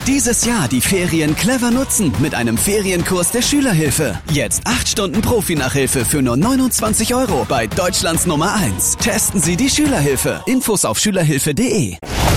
Dieses Jahr die Ferien clever nutzen mit einem Ferienkurs der Schülerhilfe. Jetzt 8 Stunden Profi-Nachhilfe für nur 29 € bei Deutschlands Nummer 1. Testen Sie die Schülerhilfe. Infos auf schülerhilfe.de.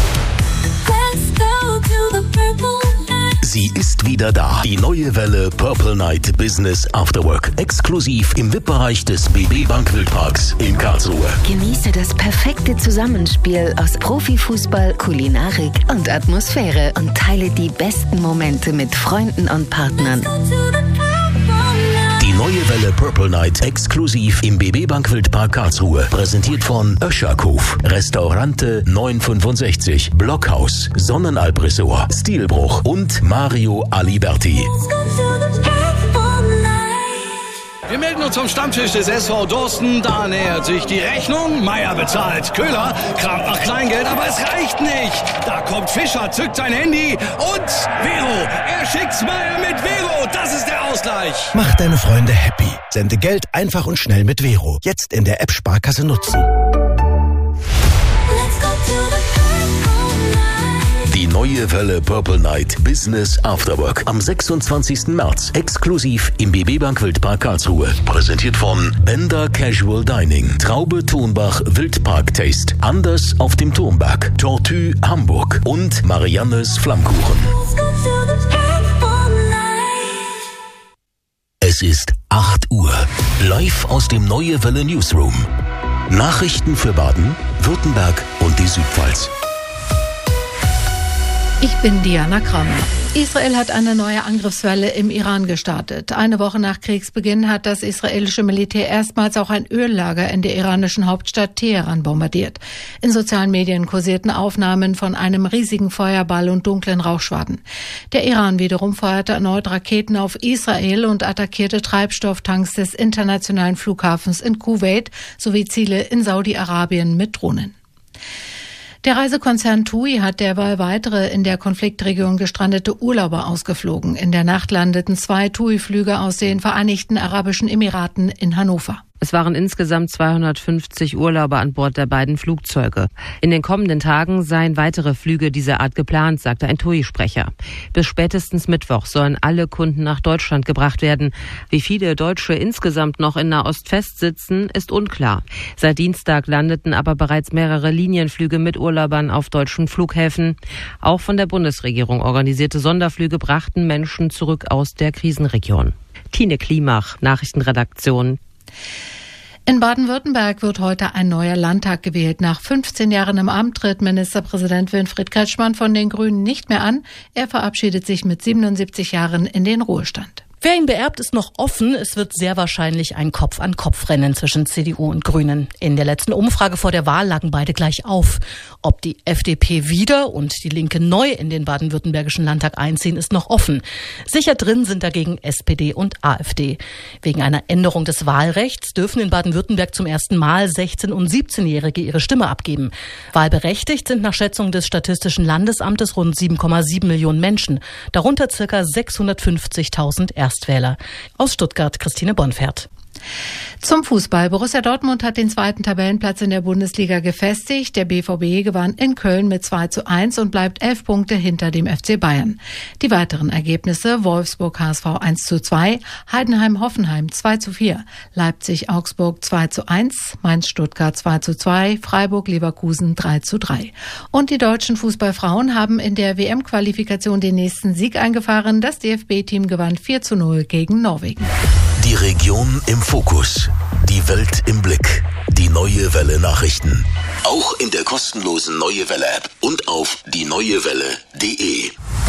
Sie ist wieder da. Die neue Welle Purple Night Business Afterwork. Exklusiv im VIP-Bereich des BB Bank Wildparks in Karlsruhe. Genieße das perfekte Zusammenspiel aus Profifußball, Kulinarik und Atmosphäre und teile die besten Momente mit Freunden und Partnern. Die neue Welle Purple Night exklusiv im BB Bank Wildpark Karlsruhe. Präsentiert von Öscherhof, Restaurante 965, Blockhaus, Sonnenalp Resort, Stilbruch und Mario Aliberti. Wir melden uns vom Stammtisch des SV Dorsten. Da nähert sich die Rechnung. Meier bezahlt. Köhler kramt nach Kleingeld, aber es reicht nicht. Da kommt Fischer, zückt sein Handy und Vero. Er schickt's Meier mit Vero. Das ist der Ausgleich. Mach deine Freunde happy. Sende Geld einfach und schnell mit Vero. Jetzt in der App Sparkasse nutzen. Die neue Welle Purple Night Business Afterwork am 26. März exklusiv im BB Bank Wildpark Karlsruhe. Präsentiert von Bender Casual Dining, Traube Thunbach Wildpark Taste, Anders auf dem Turmberg, Tortue Hamburg und Mariannes Flammkuchen. Es ist 8 Uhr. Live aus dem Neue Welle Newsroom. Nachrichten für Baden, Württemberg und die Südpfalz. Ich bin Diana Kramer. Israel hat eine neue Angriffswelle im Iran gestartet. Eine Woche nach Kriegsbeginn hat das israelische Militär erstmals auch ein Öllager in der iranischen Hauptstadt Teheran bombardiert. In sozialen Medien kursierten Aufnahmen von einem riesigen Feuerball und dunklen Rauchschwaden. Der Iran wiederum feuerte erneut Raketen auf Israel und attackierte Treibstofftanks des internationalen Flughafens in Kuwait sowie Ziele in Saudi-Arabien mit Drohnen. Der Reisekonzern TUI hat derweil weitere in der Konfliktregion gestrandete Urlauber ausgeflogen. In der Nacht landeten 2 TUI-Flüge aus den Vereinigten Arabischen Emiraten in Hannover. Es waren insgesamt 250 Urlauber an Bord der beiden Flugzeuge. In den kommenden Tagen seien weitere Flüge dieser Art geplant, sagte ein TUI-Sprecher. Bis spätestens Mittwoch sollen alle Kunden nach Deutschland gebracht werden. Wie viele Deutsche insgesamt noch in Nahost festsitzen, ist unklar. Seit Dienstag landeten aber bereits mehrere Linienflüge mit Urlaubern auf deutschen Flughäfen. Auch von der Bundesregierung organisierte Sonderflüge brachten Menschen zurück aus der Krisenregion. Tine Klimach, Nachrichtenredaktion. In Baden-Württemberg wird heute ein neuer Landtag gewählt. Nach 15 Jahren im Amt tritt Ministerpräsident Winfried Kretschmann von den Grünen nicht mehr an. Er verabschiedet sich mit 77 Jahren in den Ruhestand. Wer ihn beerbt, ist noch offen. Es wird sehr wahrscheinlich ein Kopf-an-Kopf-Rennen zwischen CDU und Grünen. In der letzten Umfrage vor der Wahl lagen beide gleich auf. Ob die FDP wieder und die Linke neu in den baden-württembergischen Landtag einziehen, ist noch offen. Sicher drin sind dagegen SPD und AfD. Wegen einer Änderung des Wahlrechts dürfen in Baden-Württemberg zum ersten Mal 16- und 17-Jährige ihre Stimme abgeben. Wahlberechtigt sind nach Schätzung des Statistischen Landesamtes rund 7,7 Millionen Menschen, darunter ca. 650.000 Erstwähler. Aus Stuttgart Christine Bonfert. Zum Fußball. Borussia Dortmund hat den 2. Tabellenplatz in der Bundesliga gefestigt. Der BVB gewann in Köln mit 2:1 und bleibt 11 Punkte hinter dem FC Bayern. Die weiteren Ergebnisse: Wolfsburg HSV 1:2, Heidenheim Hoffenheim 2:4, Leipzig Augsburg 2:1, Mainz Stuttgart 2:2, Freiburg Leverkusen 3:3. Und die deutschen Fußballfrauen haben in der WM-Qualifikation den nächsten Sieg eingefahren. Das DFB-Team gewann 4:0 gegen Norwegen. Die Region im Fokus. Die Welt im Blick. Die Neue Welle Nachrichten. Auch in der kostenlosen Neue Welle App und auf dieneuewelle.de.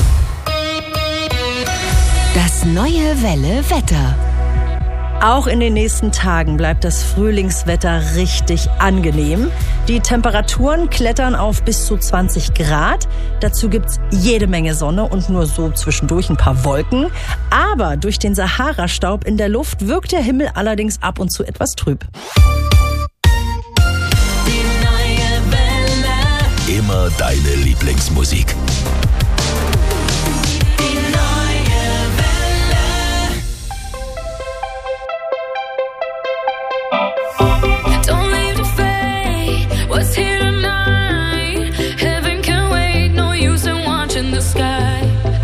Das Neue Welle Wetter. Auch in den nächsten Tagen bleibt das Frühlingswetter richtig angenehm. Die Temperaturen klettern auf bis zu 20 Grad. Dazu gibt's jede Menge Sonne und nur so zwischendurch ein paar Wolken. Aber durch den Sahara-Staub in der Luft wirkt der Himmel allerdings ab und zu etwas trüb. Die Neue Welle. Immer deine Lieblingsmusik. What's here tonight? Heaven can wait, no use in watching the sky.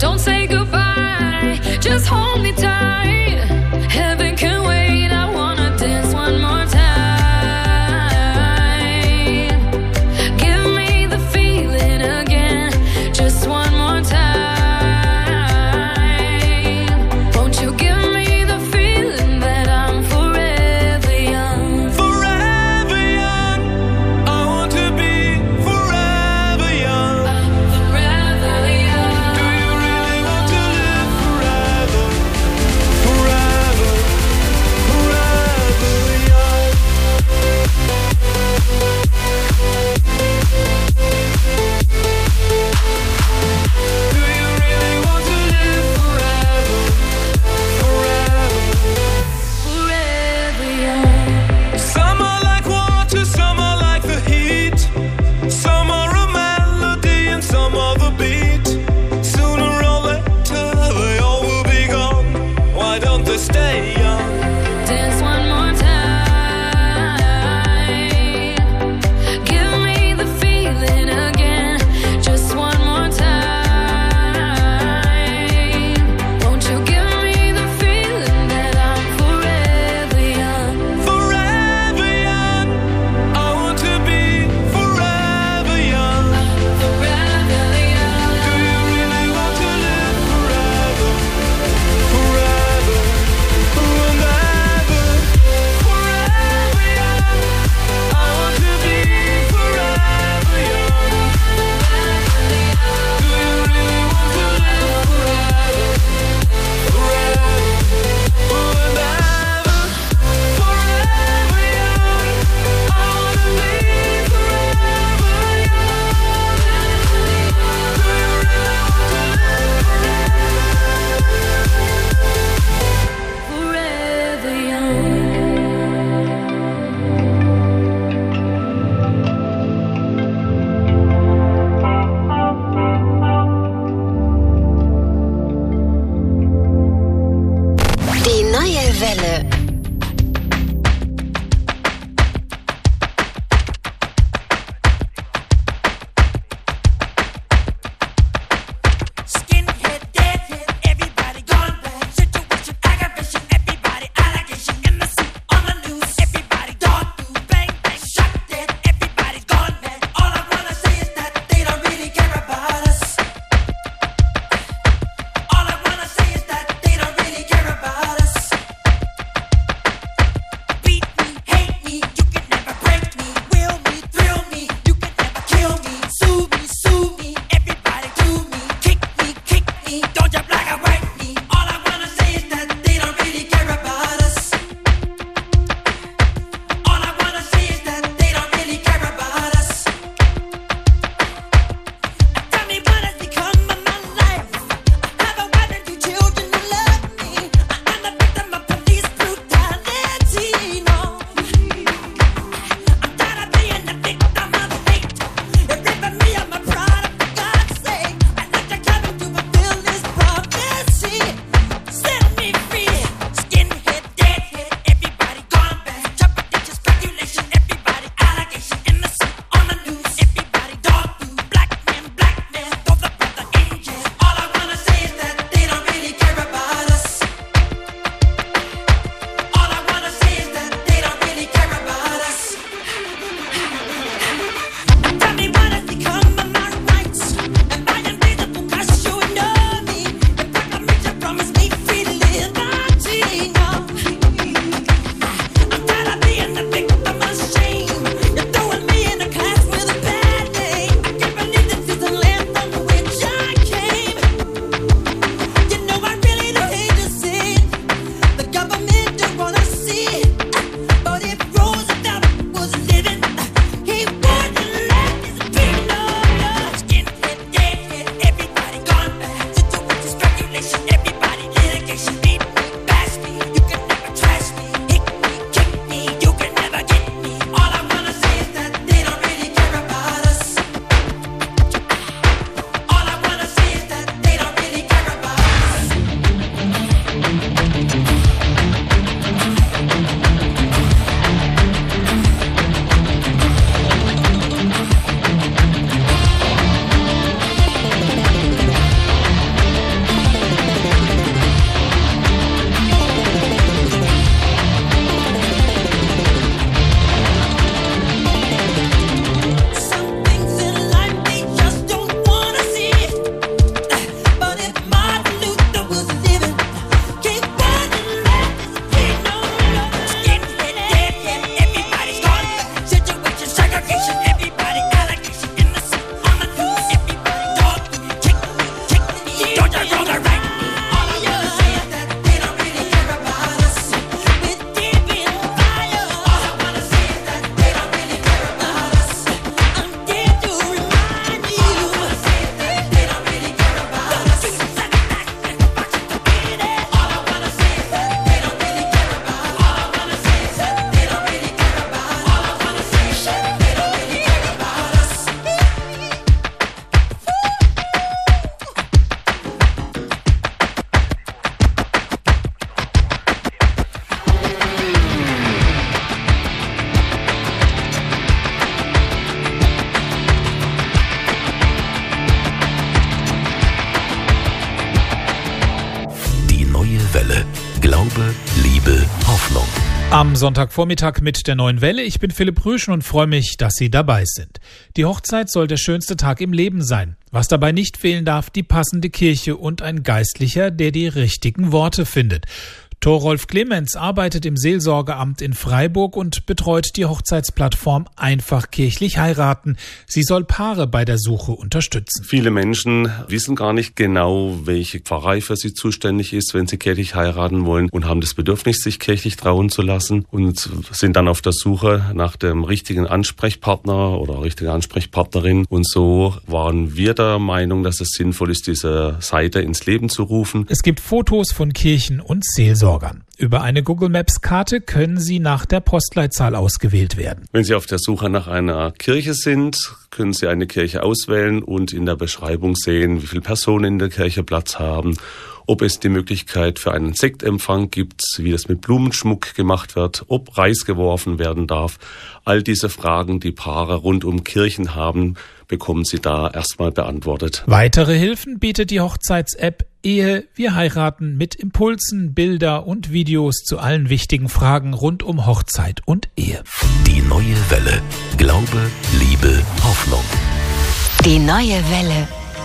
Welle. Glaube, Liebe, Hoffnung. Am Sonntagvormittag mit der Neuen Welle. Ich bin Philipp Rüschen und freue mich, dass Sie dabei sind. Die Hochzeit soll der schönste Tag im Leben sein. Was dabei nicht fehlen darf, die passende Kirche und ein Geistlicher, der die richtigen Worte findet. Thorolf Clemens arbeitet im Seelsorgeamt in Freiburg und betreut die Hochzeitsplattform Einfach kirchlich heiraten. Sie soll Paare bei der Suche unterstützen. Viele Menschen wissen gar nicht genau, welche Pfarrei für sie zuständig ist, wenn sie kirchlich heiraten wollen, und haben das Bedürfnis, sich kirchlich trauen zu lassen, und sind dann auf der Suche nach dem richtigen Ansprechpartner oder richtigen Ansprechpartnerin. Und so waren wir der Meinung, dass es sinnvoll ist, diese Seite ins Leben zu rufen. Es gibt Fotos von Kirchen und Seelsorgern. Über eine Google Maps Karte können sie nach der Postleitzahl ausgewählt werden. Wenn Sie auf der Suche nach einer Kirche sind, können Sie eine Kirche auswählen und in der Beschreibung sehen, wie viele Personen in der Kirche Platz haben, ob es die Möglichkeit für einen Sektempfang gibt, wie das mit Blumenschmuck gemacht wird, ob Reis geworfen werden darf. All diese Fragen, die Paare rund um Kirchen haben, bekommen Sie da erstmal beantwortet. Weitere Hilfen bietet die Hochzeits-App Ehe, wir heiraten mit Impulsen, Bilder und Videos zu allen wichtigen Fragen rund um Hochzeit und Ehe. Die neue Welle. Glaube, Liebe, Hoffnung. Die neue Welle.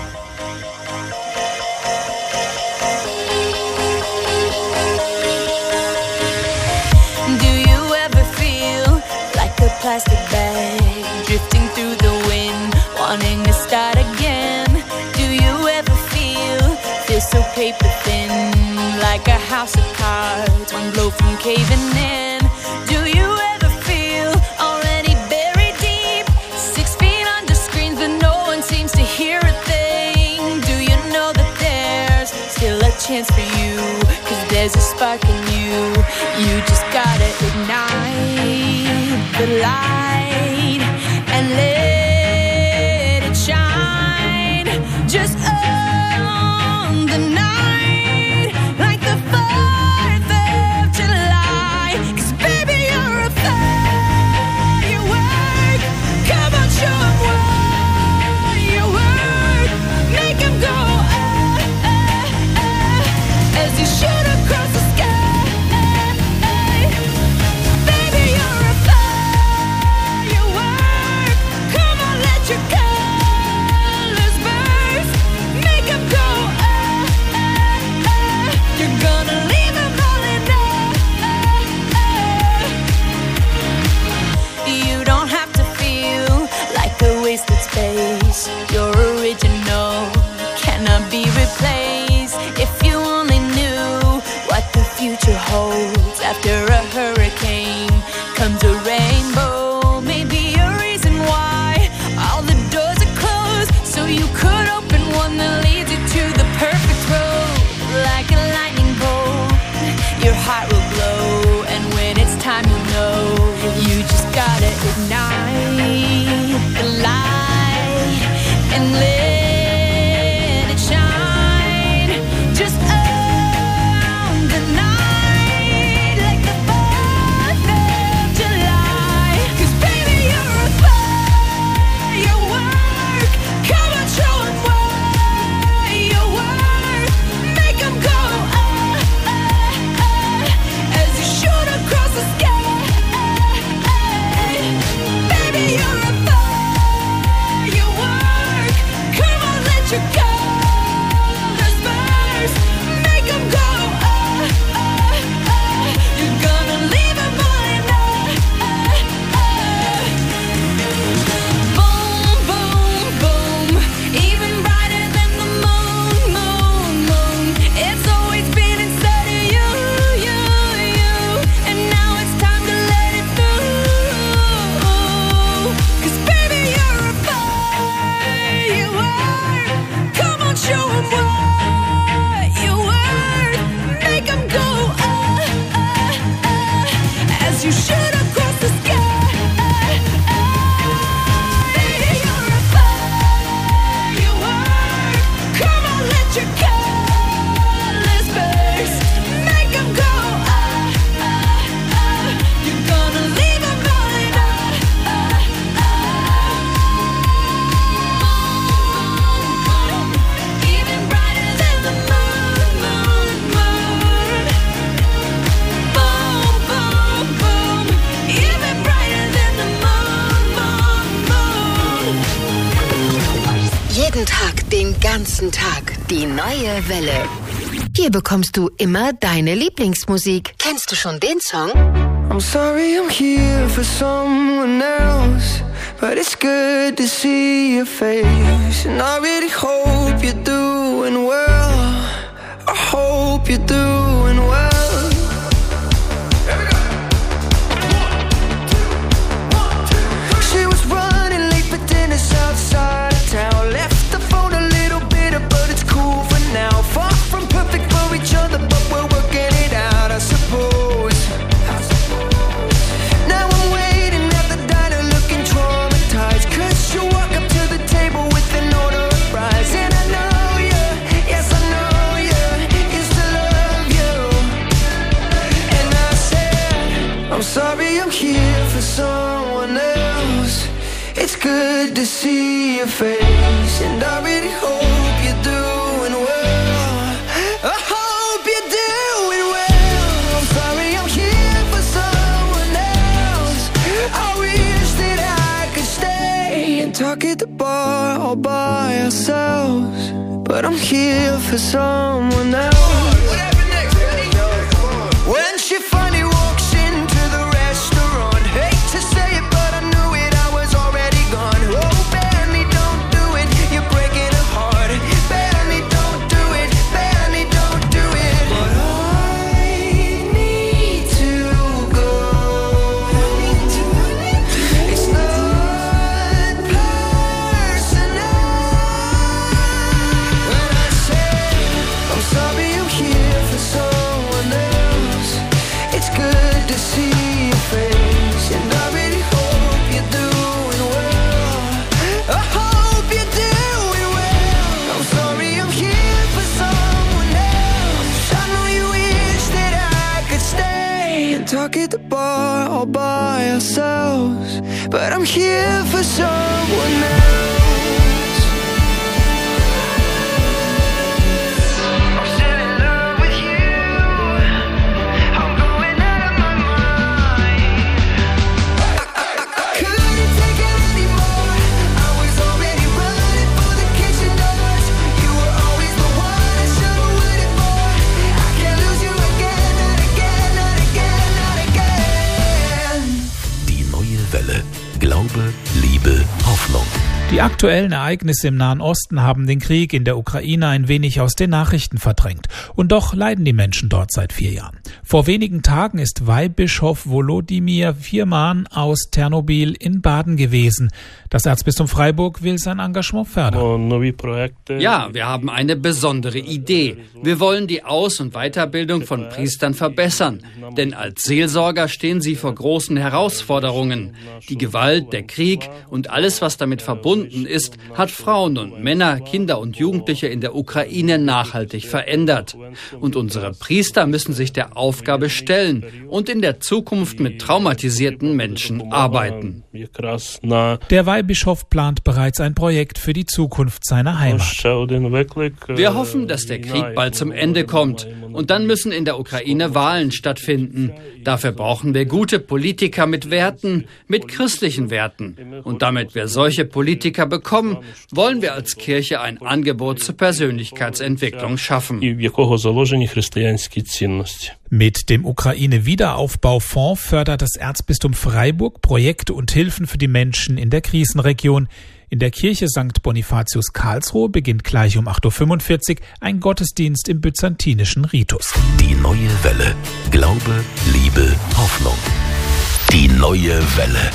Do you ever feel like a plastic bag drifting through the wind, wanting to start again? Do you ever feel so paper thin, like a house of cards, one blow from caving in? Do you ever feel already buried deep, 6 feet under screens, but no one seems to hear a thing? Do you know that there's still a chance for you, 'cause there's a spark in you? You just gotta ignite the light and let it shine. Just on the night, like the 4th of July. 'Cause baby, you're a firework. Come on, show 'em what you work. Make 'em go, as you shoot across the sky. Baby, you're a firework. Come on, let your colors burst. Make 'em go, you're gonna leave 'em all in You don't have to feel like a wasted space. Your original cannot be replaced. If you only knew what the future holds, after a hurricane comes a rainbow. Maybe a reason why all the doors are closed, so you could open one that leads you to the perfect road. Like a lightning bolt, your heart will glow, and when it's time, you'll know. You just gotta ignite the light and let it shine. Just on the night, like the ganzen Tag die neue Welle. Hier bekommst du immer deine Lieblingsmusik. Kennst du schon den Song? I'm sorry I'm here for someone else, but it's good to see your face. And I really hope you're doing well. I hope you're doing well. She was running late for dinner outside of town. Left the phone a little bitter, but it's cool for now. Far from perfect for each other, but we're working it out, I suppose. Now I'm waiting at the diner looking traumatized, 'cause you walk up to the table with an order of fries. And I know you, yes I know you, used to love you. And I said, I'm sorry I'm here for someone else. It's good to see your face, and I really hope you're doing well. I hope you're doing well. I'm sorry I'm here for someone else. I wish that I could stay and talk at the bar all by ourselves, but I'm here for someone else. When she finally walks into the restaurant, hate to say it, but I knew it, I was already gone. Oh, Benny, don't do it, you're breaking her heart. Benny, don't do it, Benny, don't do it. But I need to go. It's not personal. When I say I'm sorry I'm here for someone else, it's good to see your face, and I really hope you're doing well. I hope you're doing well. I'm sorry I'm here for someone else. I know you wish that I could stay and talk at the bar all by ourselves, but I'm here for someone else. I'm still in love with you. I'm going out of my mind. I couldn't take it anymore. I was already running for the kitchen doors. You were always the one I should have waited for. I can't lose you again, not again, not again, not again. Die neue Welle. Glaube, Liebe, Hoffnung. Die aktuellen Ereignisse im Nahen Osten haben den Krieg in der Ukraine ein wenig aus den Nachrichten verdrängt. Und doch leiden die Menschen dort seit 4 Jahren. Vor wenigen Tagen ist Weihbischof Volodymyr Firman aus Ternobyl in Baden gewesen. Das Erzbistum Freiburg will sein Engagement fördern. Ja, wir haben eine besondere Idee. Wir wollen die Aus- und Weiterbildung von Priestern verbessern. Denn als Seelsorger stehen sie vor großen Herausforderungen. Die Gewalt, der Krieg und alles, was damit verbunden ist, hat Frauen und Männer, Kinder und Jugendliche in der Ukraine nachhaltig verändert. Und unsere Priester müssen sich der Aufgabe stellen und in der Zukunft mit traumatisierten Menschen arbeiten. Der Weihbischof plant bereits ein Projekt für die Zukunft seiner Heimat. Wir hoffen, dass der Krieg bald zum Ende kommt. Und dann müssen in der Ukraine Wahlen stattfinden. Dafür brauchen wir gute Politiker mit Werten, mit christlichen Werten. Und damit wir solche Politiker bekommen, wollen wir als Kirche ein Angebot zur Persönlichkeitsentwicklung schaffen. Mit dem Ukraine-Wiederaufbaufonds fördert das Erzbistum Freiburg Projekte und Hilfen für die Menschen in der Krisenregion. In der Kirche St. Bonifatius Karlsruhe beginnt gleich um 8.45 Uhr ein Gottesdienst im byzantinischen Ritus. Die neue Welle. Glaube, Liebe, Hoffnung. Die neue Welle.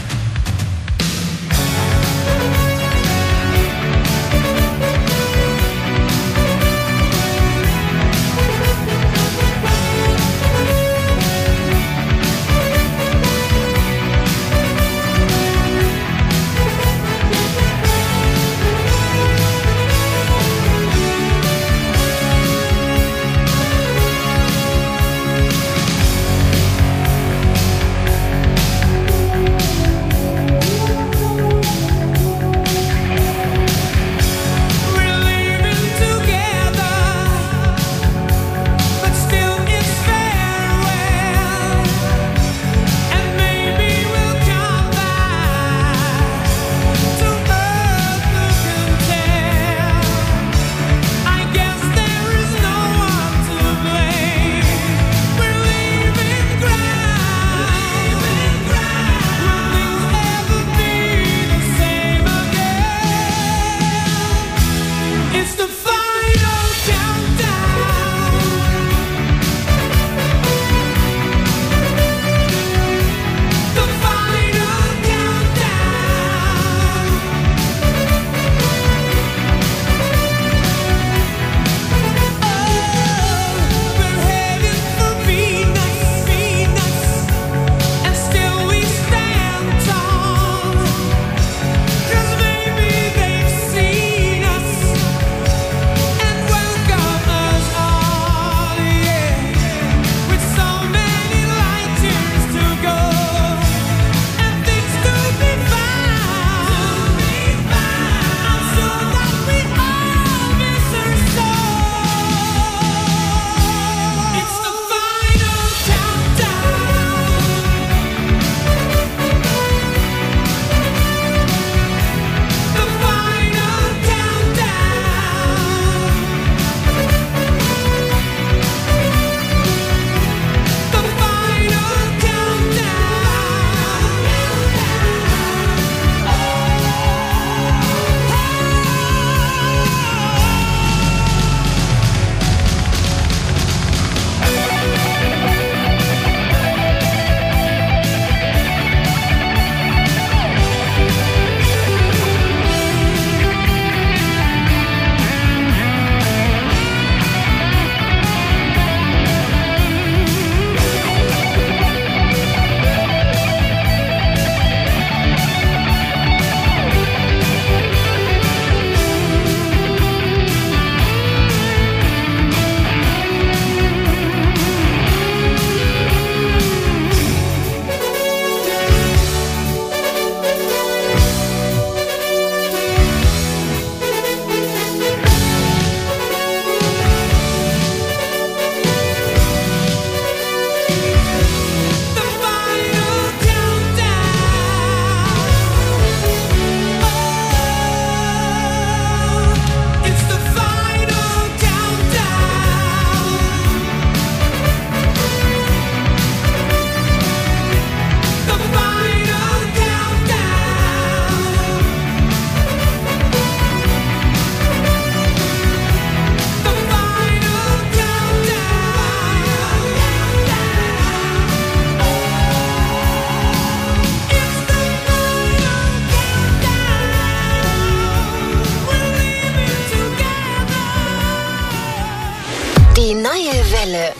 Die neue Welle.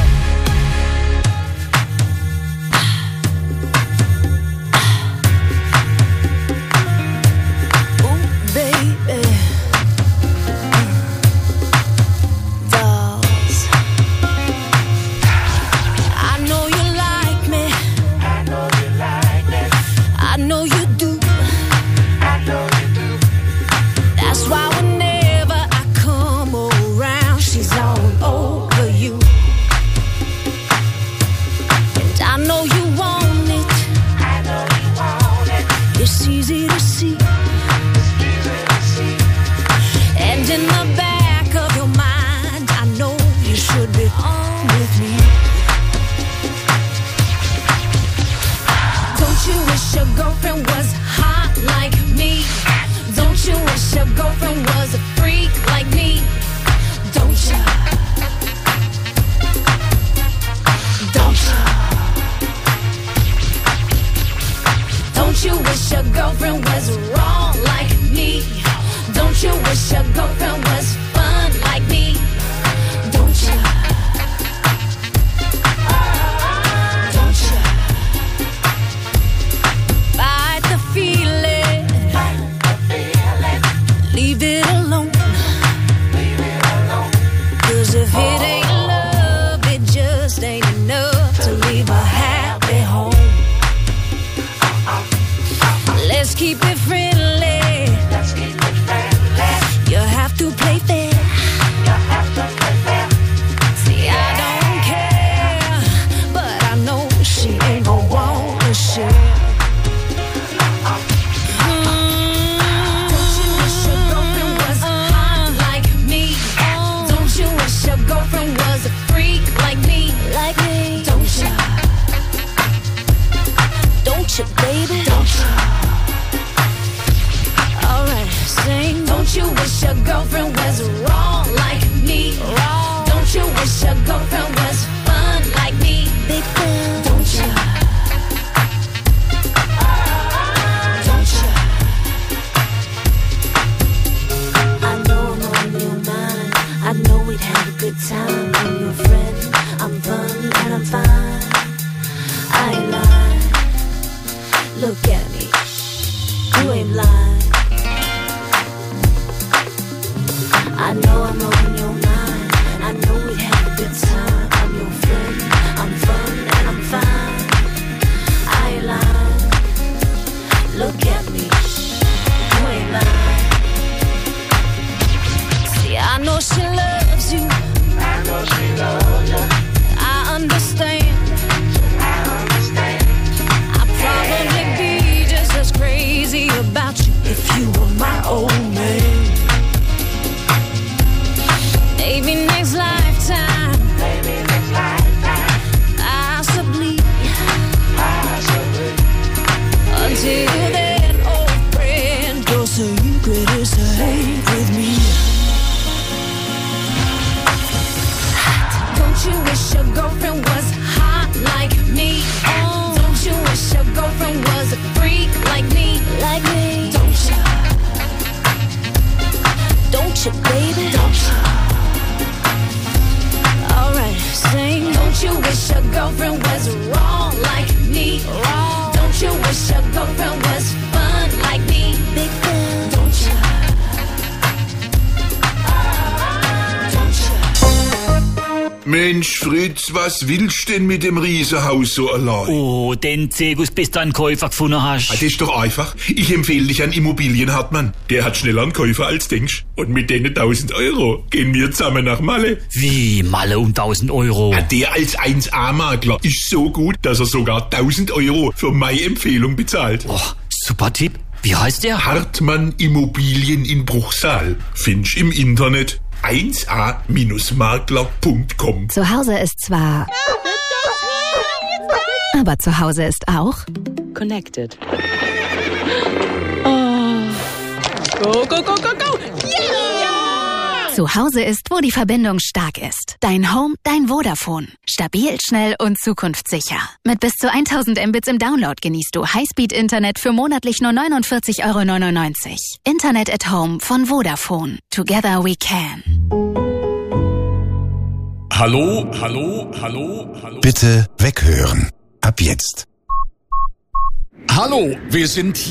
Mensch, Fritz, was willst du denn mit dem Riesenhaus so allein? Oh, den Zegus, bis du einen Käufer gefunden hast. Das ist doch einfach. Ich empfehle dich an Immobilienhartmann. Der hat schneller einen Käufer als denkst. Und mit denen 1000 Euro gehen wir zusammen nach Malle. Wie, Malle um 1000 Euro? Ja, der als 1A-Makler ist so gut, dass er sogar 1000 Euro für meine Empfehlung bezahlt. Oh, super Tipp. Wie heißt der? Hartmann Immobilien in Bruchsal. Findest im Internet. 1a-makler.com. Zu Hause ist zwar... aber zu Hause ist auch... Connected. Oh. Go, go, go, go, go! Yeah! Zu Hause ist, wo die Verbindung stark ist. Dein Home, dein Vodafone. Stabil, schnell und zukunftssicher. Mit bis zu 1000 Mbits im Download genießt du Highspeed-Internet für monatlich nur 49,99 €. Internet at Home von Vodafone. Together we can. Hallo, hallo, hallo, hallo. Bitte weghören. Ab jetzt. Hallo, wir sind